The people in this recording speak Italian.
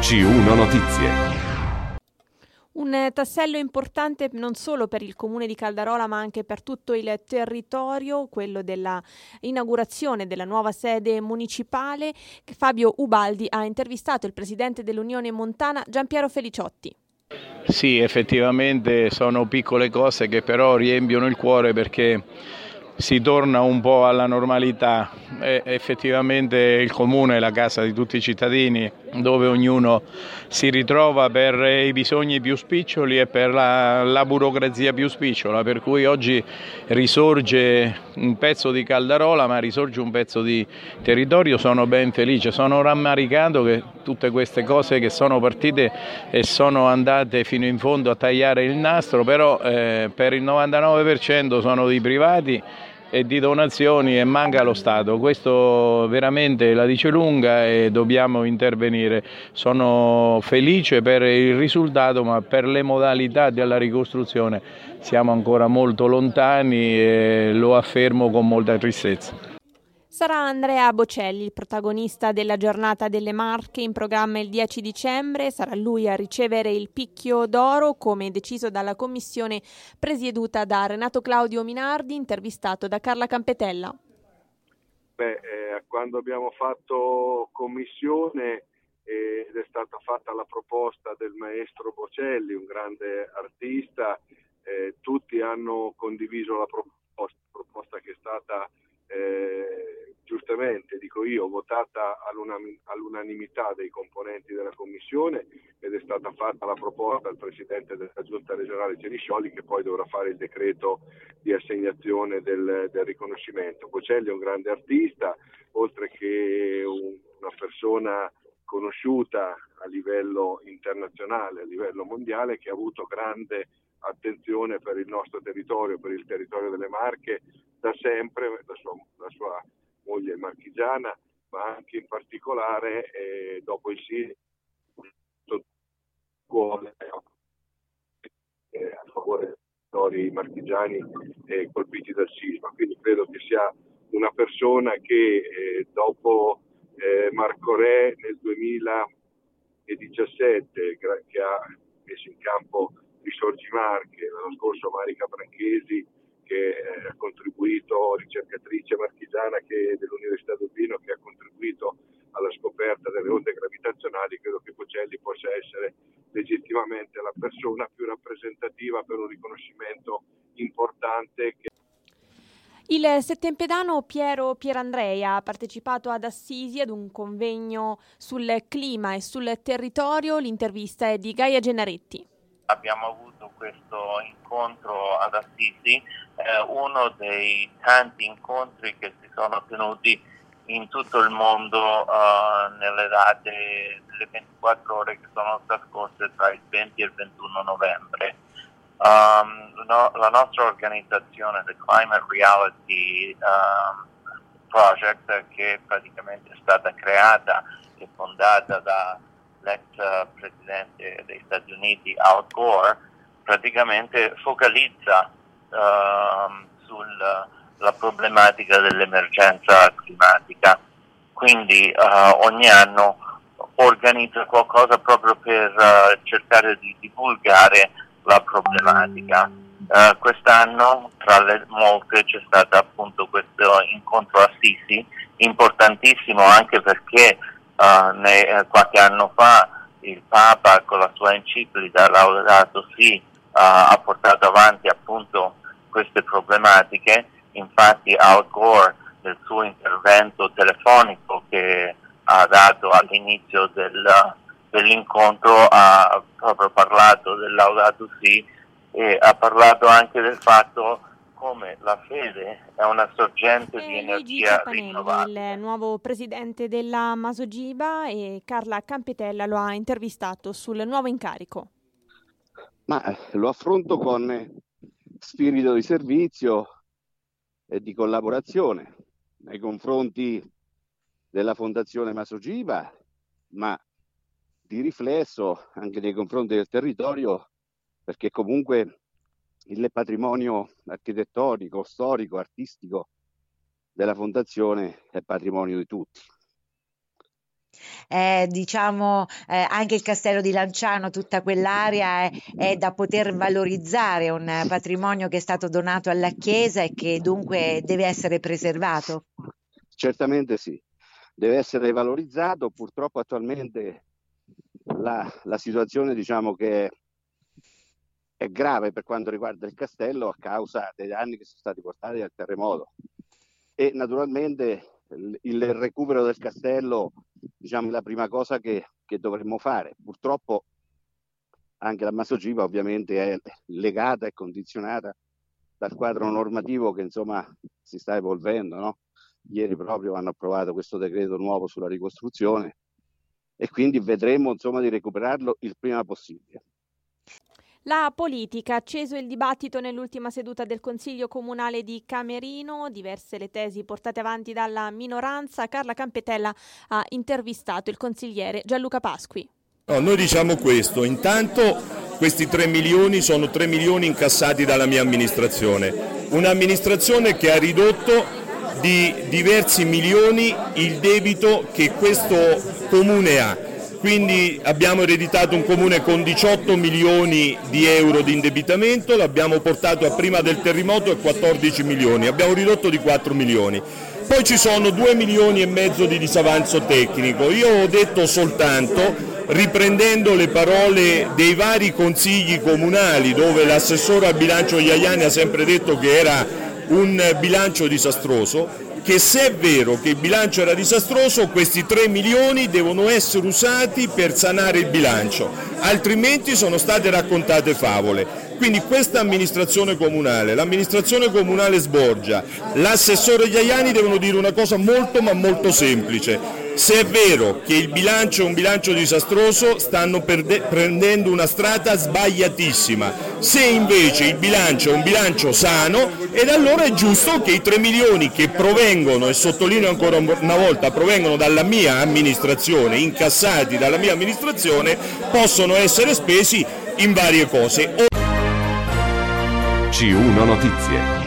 TG1 Notizie. Un tassello importante non solo per il comune di Caldarola ma anche per tutto il territorio, quello della inaugurazione della nuova sede municipale. Fabio Ubaldi ha intervistato il presidente dell'Unione Montana Giampiero Feliciotti. Sì, effettivamente sono piccole cose che però riempiono il cuore perché si torna un po' alla normalità. Effettivamente il comune è la casa di tutti i cittadini, dove ognuno si ritrova per i bisogni più spiccioli e per la burocrazia più spicciola, per cui oggi risorge un pezzo di Caldarola, ma risorge un pezzo di territorio. Sono ben felice, sono rammaricato che tutte queste cose che sono partite e sono andate fino in fondo a tagliare il nastro, però per il 99% sono di privati e di donazioni e manca lo Stato. Questo veramente la dice lunga e dobbiamo intervenire. Sono felice per il risultato, ma per le modalità della ricostruzione siamo ancora molto lontani e lo affermo con molta tristezza. Sarà Andrea Bocelli il protagonista della Giornata delle Marche in programma il 10 dicembre. Sarà lui a ricevere il Picchio d'Oro, come deciso dalla commissione presieduta da Renato Claudio Minardi, intervistato da Carla Campetella. Quando abbiamo fatto commissione ed è stata fatta la proposta del maestro Bocelli, un grande artista, tutti hanno condiviso la proposta che è stata giustamente, dico io, votata all'unanimità dei componenti della commissione, ed è stata fatta la proposta al presidente della giunta regionale Ceniscioli, che poi dovrà fare il decreto di assegnazione del riconoscimento. Bocelli è un grande artista, oltre che una persona conosciuta a livello internazionale, a livello mondiale, che ha avuto grande attenzione per il nostro territorio, per il territorio delle Marche da sempre. La sua moglie è marchigiana, ma anche in particolare dopo il sisma a favore dei territori marchigiani colpiti dal sisma. Quindi credo che sia una persona che dopo Marco Re nel 2017, che ha messo in campo Risorgi Marche, l'anno scorso Marica Branchesi, che ha contribuito, ricercatrice marchigiana dell'Università d'Urbino, che ha contribuito alla scoperta delle onde gravitazionali. Credo che Bocelli possa essere legittimamente la persona più rappresentativa per un riconoscimento importante. Il settempedano Piero Pierandrea ha partecipato ad Assisi ad un convegno sul clima e sul territorio. L'intervista è di Gaia Gennaretti. Abbiamo avuto questo incontro ad Assisi, uno dei tanti incontri che si sono tenuti in tutto il mondo nelle date delle 24 ore che sono trascorse tra il 20 e il 21 novembre. La nostra organizzazione, The Climate Reality Project, che praticamente è stata creata e fondata dall'ex presidente degli Stati Uniti Al Gore, praticamente focalizza sulla problematica dell'emergenza climatica. Quindi ogni anno organizza qualcosa proprio per cercare di divulgare la problematica. Quest'anno, tra le molte, c'è stato appunto questo incontro a Assisi, importantissimo anche perché qualche anno fa il Papa, con la sua enciclica Laudato Si, ha portato avanti appunto queste problematiche. Infatti Al Gore, nel suo intervento telefonico che ha dato all'inizio dell'incontro, ha proprio parlato del Laudato Si e ha parlato anche del fatto come la fede è una sorgente di energia rinnovabile. Il nuovo presidente della Masogiba, e Carla Campetella lo ha intervistato sul nuovo incarico. Ma lo affronto con spirito di servizio e di collaborazione nei confronti della Fondazione Masogiba, ma di riflesso anche nei confronti del territorio, perché comunque il patrimonio architettonico, storico, artistico della Fondazione è patrimonio di tutti. Diciamo anche il castello di Lanciano, tutta quell'area è da poter valorizzare, un patrimonio che è stato donato alla Chiesa e che dunque deve essere preservato. Certamente sì, deve essere valorizzato. Purtroppo attualmente la situazione, diciamo, che è grave per quanto riguarda il castello a causa dei danni che sono stati portati dal terremoto, e naturalmente il recupero del castello, diciamo, è la prima cosa che dovremmo fare. Purtroppo anche la Masocipa ovviamente è legata e condizionata dal quadro normativo che insomma si sta evolvendo, no? Ieri proprio hanno approvato questo decreto nuovo sulla ricostruzione e quindi vedremo insomma di recuperarlo il prima possibile. La politica, acceso il dibattito nell'ultima seduta del Consiglio Comunale di Camerino, diverse le tesi portate avanti dalla minoranza. Carla Campetella ha intervistato il consigliere Gianluca Pasqui. No, noi diciamo questo: intanto questi 3 milioni sono 3 milioni incassati dalla mia amministrazione, un'amministrazione che ha ridotto di diversi milioni il debito che questo comune ha. Quindi abbiamo ereditato un comune con 18 milioni di euro di indebitamento, l'abbiamo portato a prima del terremoto a 14 milioni, abbiamo ridotto di 4 milioni. Poi ci sono 2 milioni e mezzo di disavanzo tecnico. Io ho detto soltanto, riprendendo le parole dei vari consigli comunali, dove l'assessore al bilancio Iaiani ha sempre detto che era un bilancio disastroso, che se è vero che il bilancio era disastroso, questi 3 milioni devono essere usati per sanare il bilancio, altrimenti sono state raccontate favole. Quindi questa amministrazione comunale, l'amministrazione comunale Sborgia, l'assessore Iaiani devono dire una cosa molto ma molto semplice: se è vero che il bilancio è un bilancio disastroso, stanno prendendo una strada sbagliatissima. Se invece il bilancio è un bilancio sano, ed allora è giusto che i 3 milioni che provengono, e sottolineo ancora una volta, provengono dalla mia amministrazione, incassati dalla mia amministrazione, possono essere spesi in varie cose. C1 Notizie.